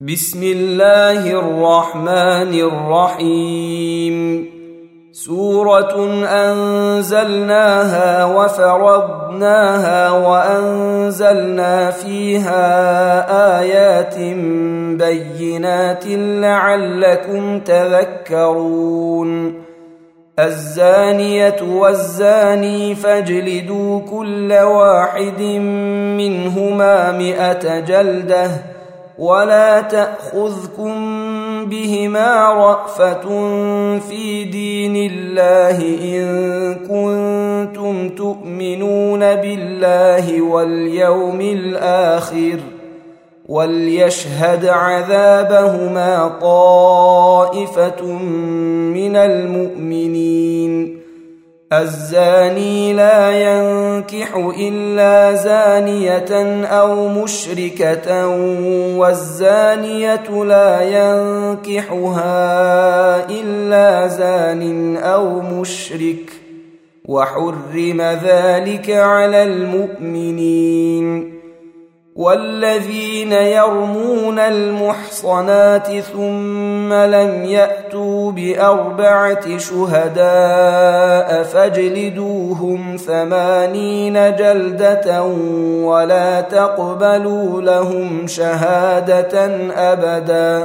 بسم الله الرحمن الرحيم. سورة أنزلناها وفرضناها وأنزلنا فيها آيات بينات لعلكم تذكرون. الزانية والزاني فاجلدوا كل واحد منهما 100 جلدة ولا تأخذكم بهما رأفة في دين الله إن كنتم تؤمنون بالله واليوم الآخر وليشهد عذابهما طائفة من المؤمنين. الزاني لا ينكح إلا زانية أو مشركة والزانية لا ينكحها إلا زان أو مشرك وحرم ذلك على المؤمنين. والذين يرمون المحصنات ثم لم يأتوا ب4 شهداء فاجلدوهم 80 جلدة ولا تقبلوا لهم شهادة أبدا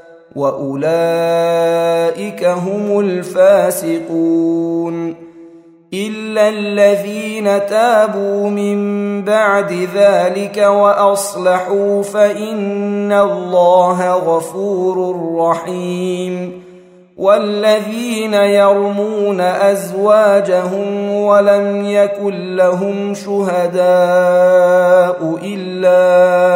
وأولئك هم الفاسقون. إلا الذين تابوا من بعد ذلك وأصلحوا فإن الله غفور رحيم. والذين يرمون أزواجهم ولم يكن لهم شهداء إلا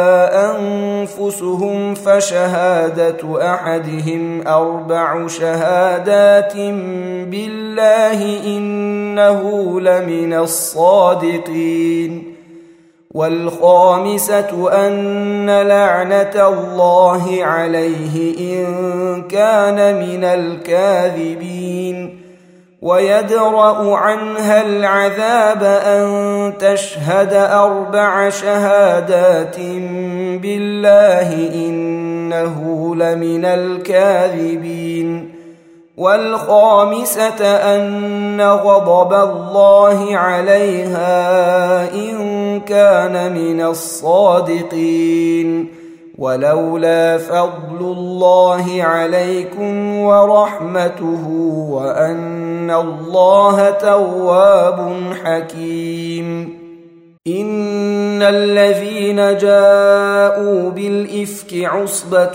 أنفسهم فشهادة أحدهم 4 شهادات بالله إنه لمن الصادقين. والخامسة أن لعنة الله عليه إن كان من الكاذبين. ويدرأ عنها العذاب أن تشهد 4 شهادات بالله إنه لمن الكاذبين. والخامسة أن غضب الله عليها إن كان من الصادقين. ولولا فضل الله عليكم ورحمته وأن الله تواب حكيم. إن الذين جاءوا بالإفك عصبة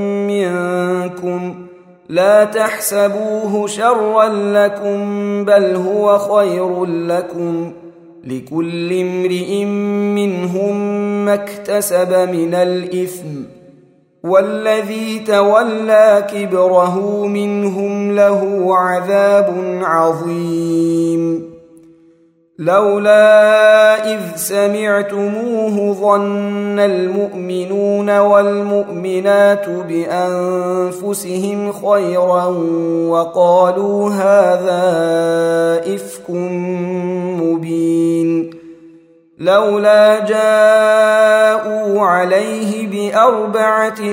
منكم لا تحسبوه شرا لكم بل هو خير لكم لكل امرئ منهم ما اكتسب من الإثم والذي تولى كبره منهم له عذاب عظيم. لولا إذ سمعتموه ظن المؤمنون والمؤمنات بأنفسهم خيرا وقالوا هذا إفك مبين. لولا جاءوا عليه ب4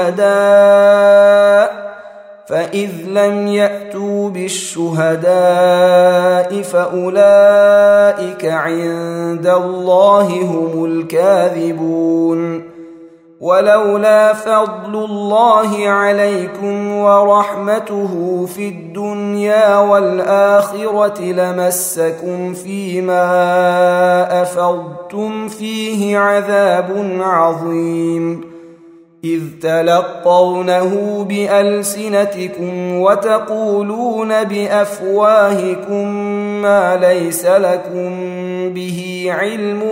شهداء فإذ لم يأتوا بالشهداء فأولئك عند الله هم الكاذبون. ولولا فضل الله عليكم ورحمته في الدنيا والآخرة لمسكم فيما أفضتم فيه عذاب عظيم. إذ تلقونه بألسنتكم وتقولون بأفواهكم ما ليس لكم به علم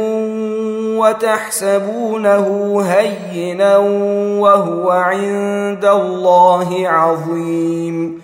وتحسبونه هينا وهو عند الله عظيم.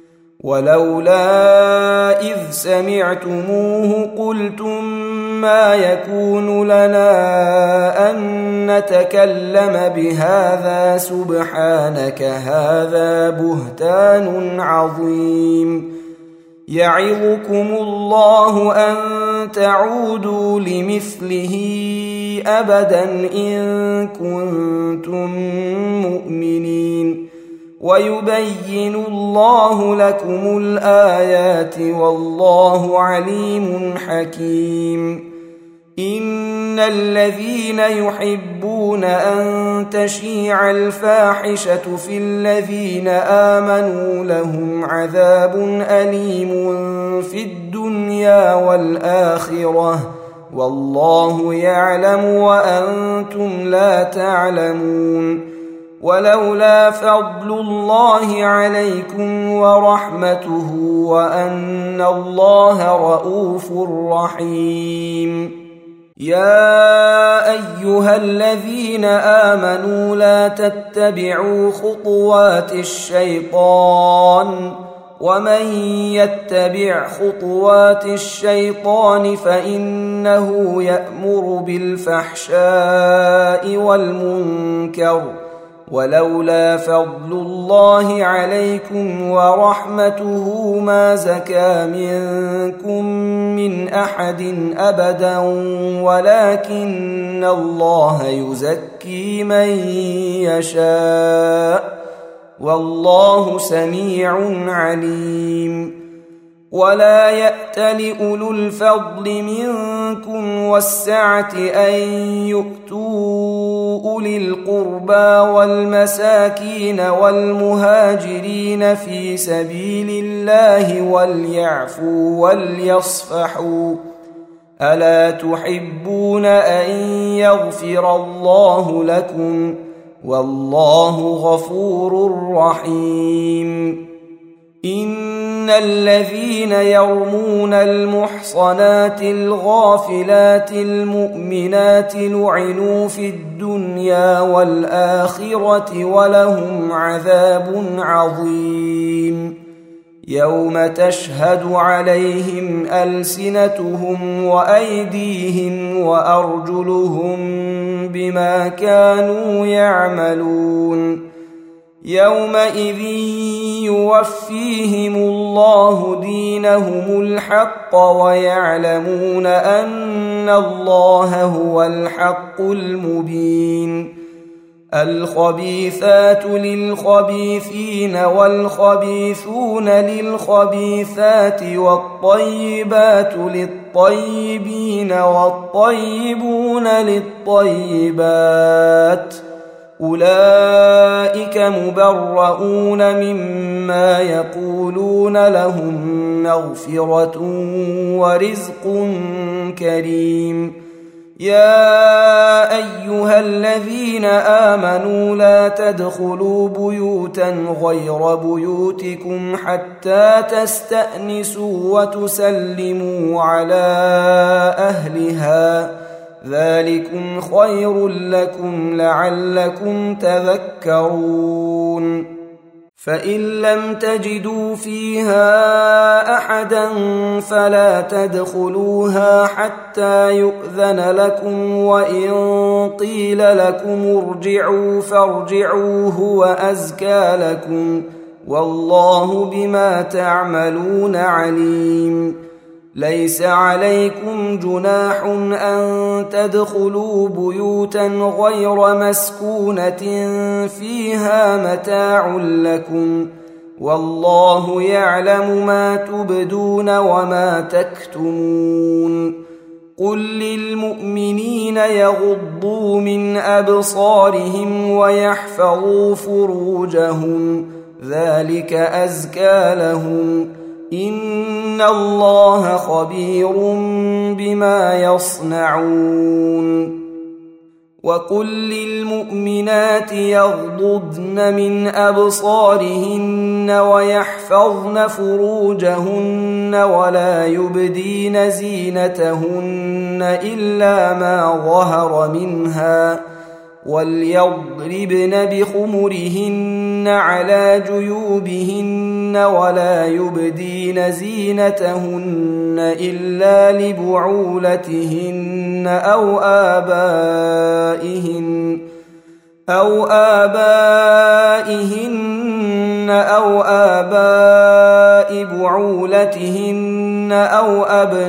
ولولا إذ سمعتموه قلتم ما يكون لنا أن نتكلم بهذا سبحانك هذا بهتان عظيم. يعظكم الله أن تعودوا لمثله أبدا إن كنتم مؤمنين ويبين الله لكم الآيات والله عليم حكيم إن الذين يحبون أن تشيع الفاحشة في الذين آمنوا لهم عذاب أليم في الدنيا والآخرة والله يعلم وأنتم لا تعلمون ولولا فضل الله عليكم ورحمته وأن الله رءوف رحيم يا أيها الذين آمنوا لا تتبعوا خطوات الشيطان ومن يتبع خطوات الشيطان فإنه يأمر بالفحشاء والمنكر ولولا فضل الله عليكم ورحمته ما زكى منكم من أحد أبدا ولكن الله يزكي من يشاء والله سميع عليم ولا يأتل أولو الفضل منكم والسعة أن يؤتوا أولي القربى والمساكين والمهاجرين في سبيل الله وليعفوا وليصفحوا ألا تحبون أن يغفر الله لكم والله غفور رحيم إن الذين يرمون المحصنات الغافلات المؤمنات لعنوا في الدنيا والآخرة ولهم عذاب عظيم يوم تشهد عليهم ألسنتهم وأيديهم وأرجلهم بما كانوا يعملون يومئذ يوفيهم الله دينهم الحق ويعلمون أن الله هو الحق المبين الخبيثات للخبيثين والخبيثون للخبيثات والطيبات للطيبين والطيبون للطيبات أولئك مبرؤون مما يقولون لهم مغفرة ورزق كريم يا أيها الذين آمنوا لا تدخلوا بيوتا غير بيوتكم حتى تستأنسوا وتسلموا على أهلها ذلكم خير لكم لعلكم تذكرون فإن لم تجدوا فيها أحدا فلا تدخلوها حتى يؤذن لكم وإن قيل لكم ارجعوا فارجعوا هو أزكى لكم والله بما تعملون عليم ليس عليكم جناح أن تدخلوا بيوتا غير مسكونة فيها متاع لكم والله يعلم ما تبدون وما تكتمون قل للمؤمنين يغضوا من أبصارهم ويحفظوا فروجهم ذلك أزكى لهم إن الله خبير بما يصنعون وقل للمؤمنات يغضضن من أبصارهن ويحفظن فروجهن ولا يبدين زينتهن إلا ما ظهر منها وليضربن بخمرهن على جيوبهن ولا يبدين زينتهن إلا لبعولتهن أو آبائهن أو آباء بعولتهن بعولتهن أو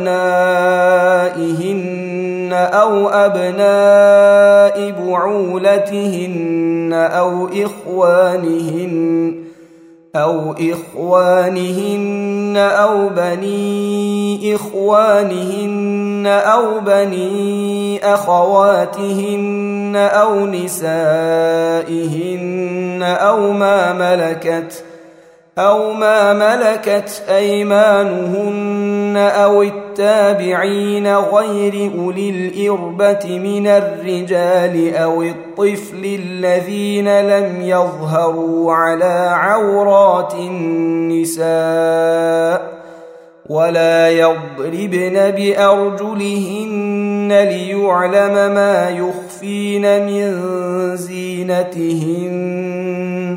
أبناء بعولتهن أو إخوانهن أو بني إخوانهن أو بني أخواتهن أو نسائهن أو ما ملكت أيمانهن أو التابعين غير أولي الإربة من الرجال أو الطفل الذين لم يظهروا على عورات النساء ولا يضربن بأرجلهن ليعلم ما يخفين من زينتهن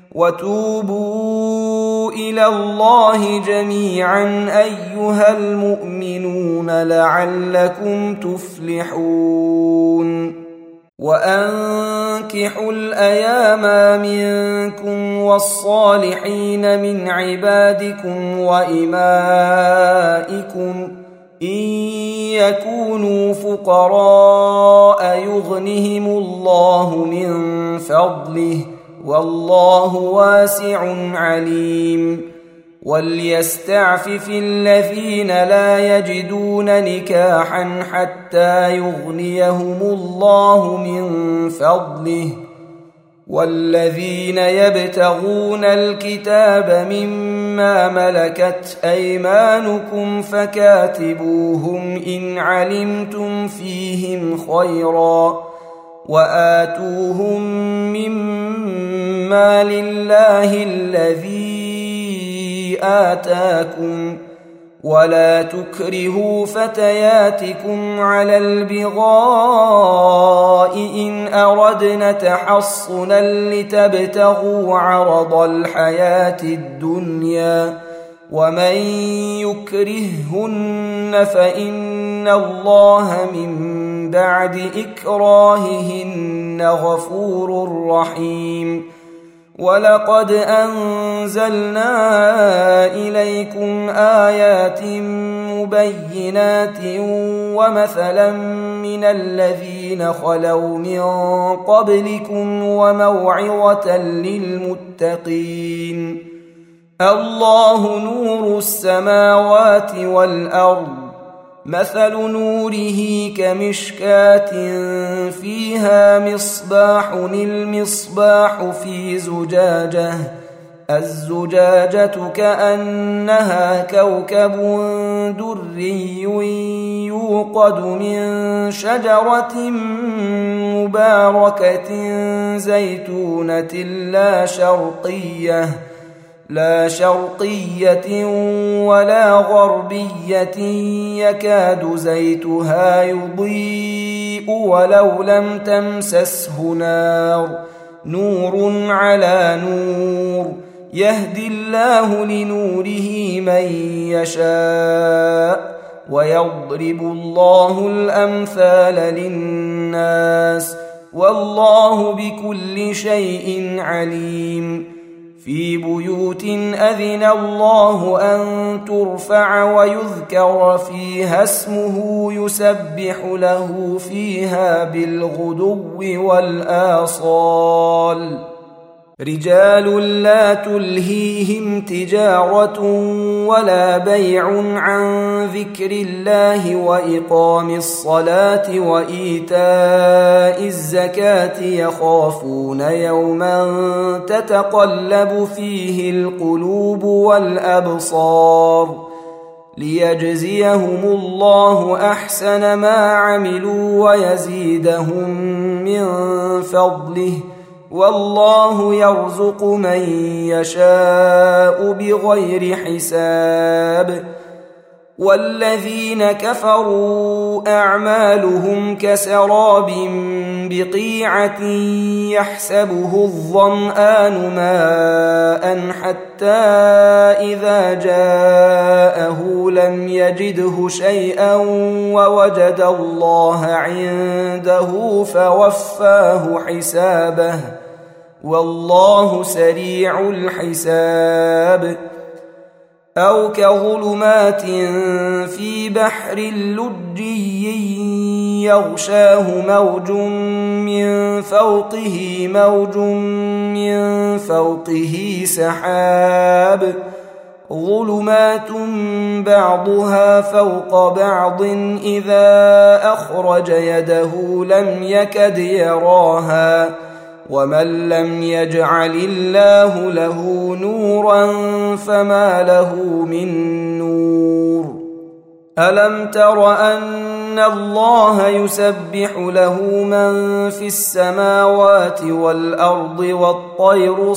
وتوبوا إلى الله جميعا أيها المؤمنون لعلكم تفلحون وأنكحوا الأيام منكم والصالحين من عبادكم وإمائكم إن يكونوا فقراء يغنهم الله من فضله والله واسع عليم وليستعفف الذين لا يجدون نكاحا حتى يغنيهم الله من فضله والذين يبتغون الكتاب مما ملكت أيمانكم فكاتبوهم إن علمتم فيهم خيرا وآتوهم مما لله الذي آتاكم ولا تكرهوا فتياتكم على البغاء إن أردنا تحصنا لتبتغوا عرض الحياة الدنيا ومن يكرههن فإن الله من بعد إكراههن غفور رحيم ولقد أنزلنا إليكم آيات مبينات ومثلا من الذين خلوا من قبلكم وموعظة للمتقين الله نور السماوات والأرض مثل نوره كمشكاة فيها مصباح المصباح في زجاجة الزجاجة كأنها كوكب دري يوقد من شجرة مباركة زيتونة لا شرقية ولا غربية يكاد زيتها يضيء ولو لم تمسسه نار نور على نور يهدي الله لنوره من يشاء ويضرب الله الأمثال للناس والله بكل شيء عليم في بيوت أذن الله أن ترفع ويذكر فيها اسمه يسبح له فيها بالغدو والآصال رجال لا تلهيهم تجارة ولا بيع عن ذكر الله وإقام الصلاة وإيتاء الزكاة يخافون يوما تتقلب فيه القلوب والأبصار ليجزيهم الله أحسن ما عملوا ويزيدهم من فضله والله يرزق من يشاء بغير حساب والذين كفروا أعمالهم كسراب بقيعة يحسبه الظمآن ماء حتى إذا جاءه لم يجده شيئا ووجد الله عنده فوفاه حسابه والله سريع الحساب أو كظلمات في بحر لجي يغشاه موج من فوقه موج من فوقه سحاب ظلمات بعضها فوق بعض إذا أخرج يده لم يكد يراها ومن لم يجعل الله له نورا فما له من نور ألم تر أن الله يسبح له من في السماوات والأرض والطير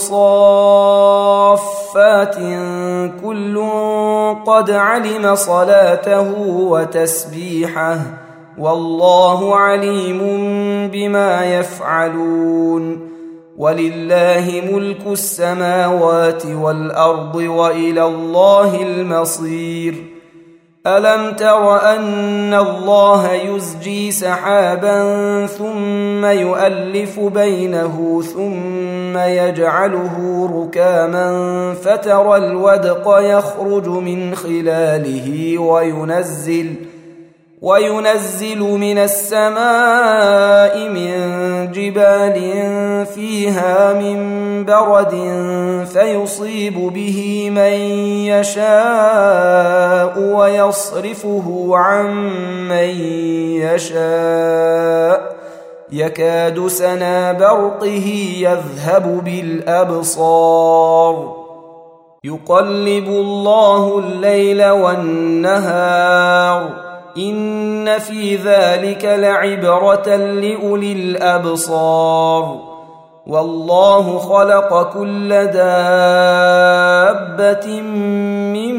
صافات كل قد علم صلاته وتسبيحه والله عليم بما يفعلون ولله ملك السماوات والأرض وإلى الله المصير ألم تر أن الله يزجي سحابا ثم يؤلف بينه ثم يجعله ركاما فترى الودق يخرج من خلاله وينزل من السماء من جبال فيها من برد فيصيب به من يشاء ويصرفه عن من يشاء يكاد سنا برقه يذهب بالأبصار يقلب الله الليل والنهار إن في ذلك لعبرة لأولي الأبصار والله خلق كل دابة من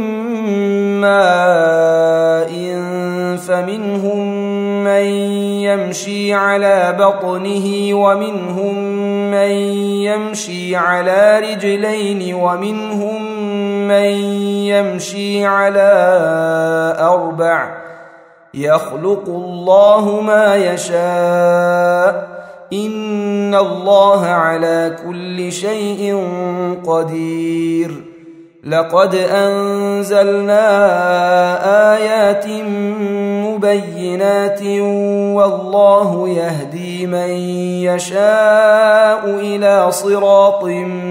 ماء فمنهم من يمشي على بطنه ومنهم من يمشي على رجلين ومنهم من يمشي على أربع يخلق الله ما يشاء إن الله على كل شيء قدير لقد أنزلنا آيات مبينات والله يهدي من يشاء إلى صراط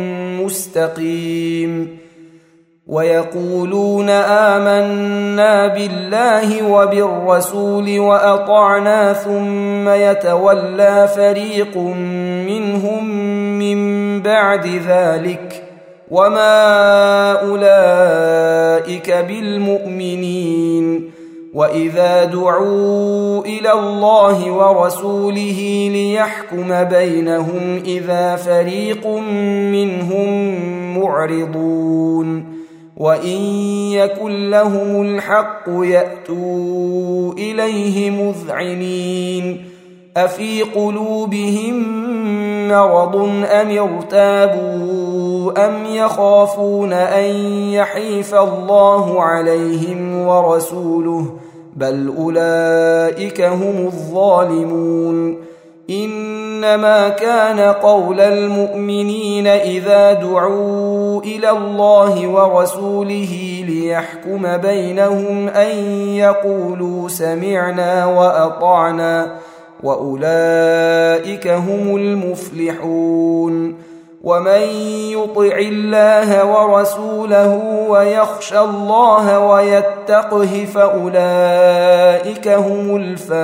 مستقيم ويقولون آمنا بالله وبالرسول وأطعنا ثم يتولى فريق منهم من بعد ذلك وما أولئك بالمؤمنين وإذا دعوا إلى الله ورسوله ليحكم بينهم إذا فريق منهم معرضون وإن يكن لهم الحق يأتوا إليه مذعنين أفي قلوبهم مرض أم ارتابوا أم يخافون أن يحيف الله عليهم ورسوله بل أولئك هم الظالمون إنما كان قول المؤمنين إذا دعوا إلى الله ورسوله ليحكم بينهم أن يقولوا سمعنا وأطعنا وأولئك هم المفلحون ومن يطع الله ورسوله ويخشى الله ويتقه فأولئك هم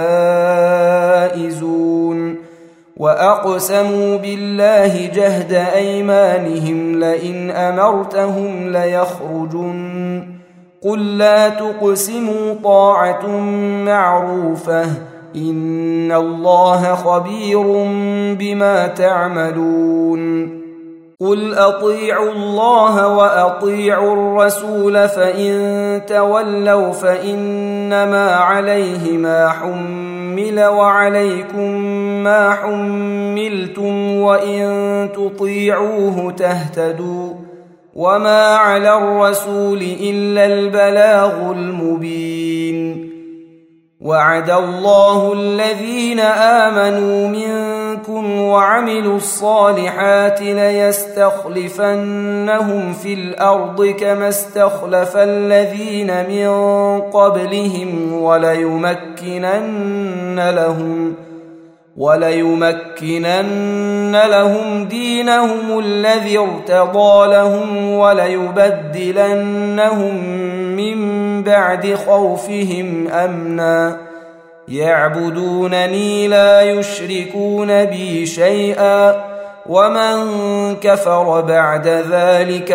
الفائزون وأقسموا بالله جهد أيمانهم لئن أمرتهم ليخرجن قل لا تقسموا طاعة معروفة إن الله خبير بما تعملون قل أطيعوا الله وأطيعوا الرسول فإن تولوا فإنما عليه ما حمل وعليكم ما حملتم وإن تطيعوه تهتدوا وما على الرسول إلا البلاغ المبين وعد الله الذين آمنوا منكم منكم وعملوا الصالحات ليستخلفنهم في الأرض كما استخلف الذين من قبلهم وليمكنن لهم دينهم الذي ارتضى لهم وليبدلنهم من بعد خوفهم أمنا يعبدونني لا يشركون بي شيئا ومن كفر بعد ذلك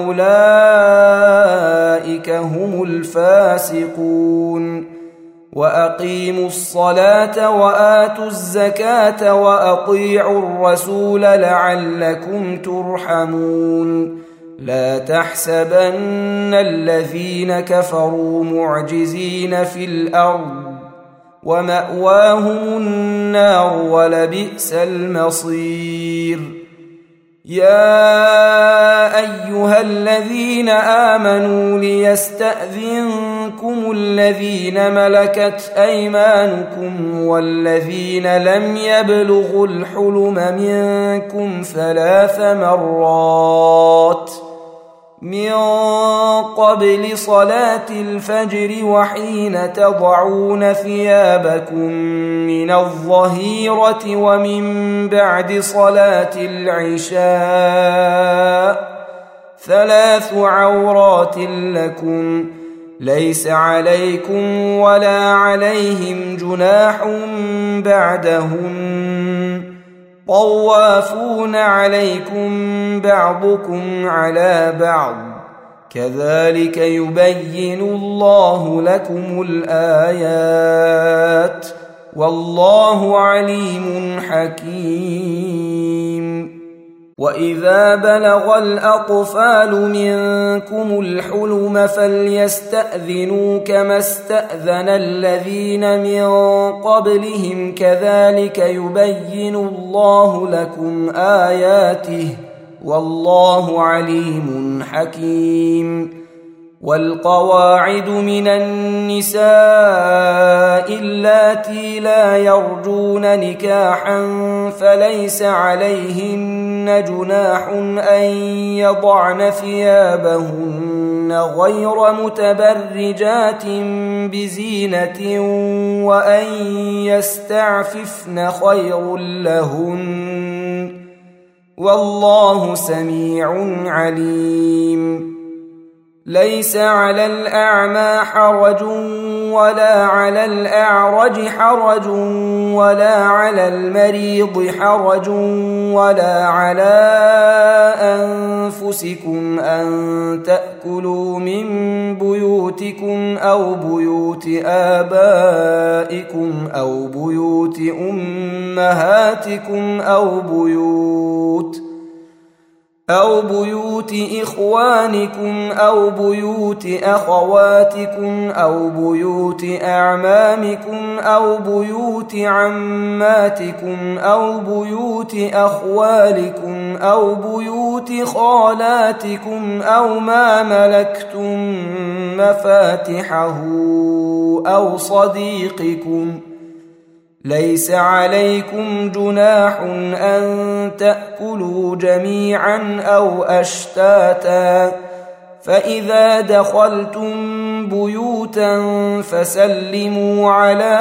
فأولئك هم الفاسقون وأقيموا الصلاة وآتوا الزكاة وأطيعوا الرسول لعلكم ترحمون لا تحسبن الذين كفروا معجزين في الأرض ومأواهم النار ولبئس المصير يا أيها الذين آمنوا ليستأذنكم الذين ملكت أيمانكم والذين لم يبلغوا الحلم منكم 3 مرات من قبل صلاة الفجر وحين تضعون ثيابكم من الظهيرة ومن بعد صلاة العشاء 3 عورات لكم ليس عليكم ولا عليهم جناح بعدهم طوافون عليكم بعضكم على بعض كذلك يبين الله لكم الآيات والله عليم حكيم وإذا بلغ الأطفال منكم الحلم فليستأذنوا كما استأذن الذين من قبلهم كذلك يبين الله لكم آياته والله عليم حكيم والقواعد من النساء اللاتي لا يرجون نكاحا فليس عليهن جناح أن يضعن ثيابهن غير متبرجات بزينة وأن يستعففن خير لهن والله سميع عليم ليس على الأعمى حرج ولا على الأعرج حرج ولا على المريض حرج ولا على أنفسكم أن تأكلوا من بيوتكم أو بيوت آبائكم أو بيوت أمهاتكم أو بيوت إخوانكم أو بيوت أخواتكم أو بيوت أعمامكم أو بيوت عماتكم أو بيوت أخوالكم أو بيوت خالاتكم أو ما ملكتم مفاتحه أو صديقكم ليس عليكم جناح أن تأكلوا جميعا أو أشتاتا فإذا دخلتم بيوتا فسلموا على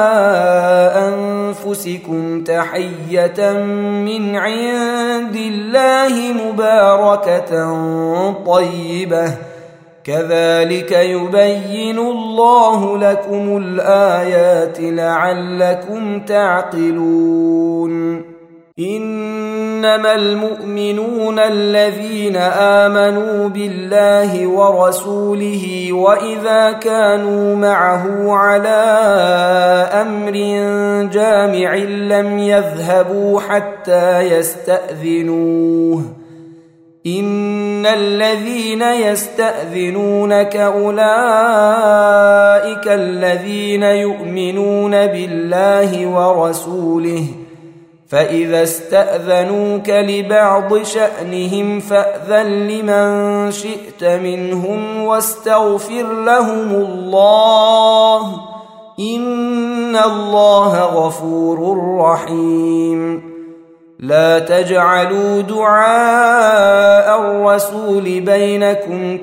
أنفسكم تحية من عند الله مباركة طيبة كذلك يبين الله لكم الآيات لعلكم تعقلون إنما المؤمنون الذين آمنوا بالله ورسوله وإذا كانوا معه على أمر جامع لم يذهبوا حتى يستأذنوه إن الذين يستأذنونك أولئك الذين يؤمنون بالله ورسوله فإذا استأذنوك لبعض شأنهم فأذن لمن شئت منهم واستغفر لهم الله إن الله غفور رحيم لا تجعلوا دعاء الرسول بينكم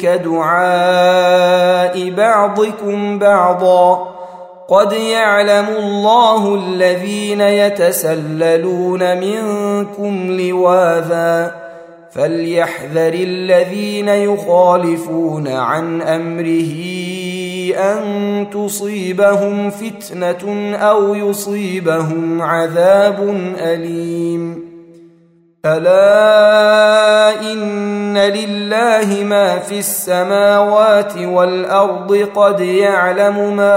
كدعاء بعضكم بعضا قد يعلم الله الذين يتسللون منكم لواذا فليحذر الذين يخالفون عن أمره أن تصيبهم فتنة أو يصيبهم عذاب أليم ألا إن لله ما في السماوات والأرض قد يعلم ما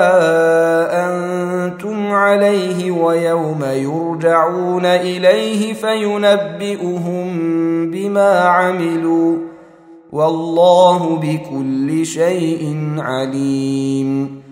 أنتم عليه ويوم يرجعون إليه فينبئهم بما عملوا والله بكل شيء عليم